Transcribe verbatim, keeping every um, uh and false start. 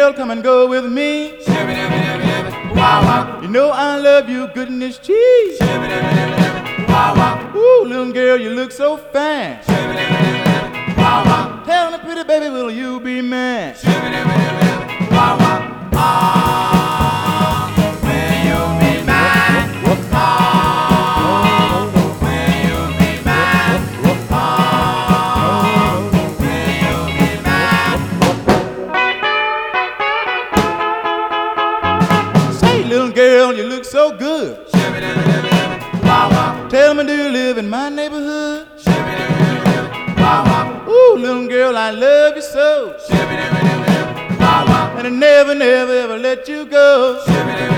girl, come and go with me. You know I love you, goodness cheese. Ooh, little girl, you look so fine. Tell me, pretty baby, will you be mine? Little girl, you look so good. Tell me, do you live in my neighborhood? Ooh, little girl, I love you so. And I never, never, ever let you go.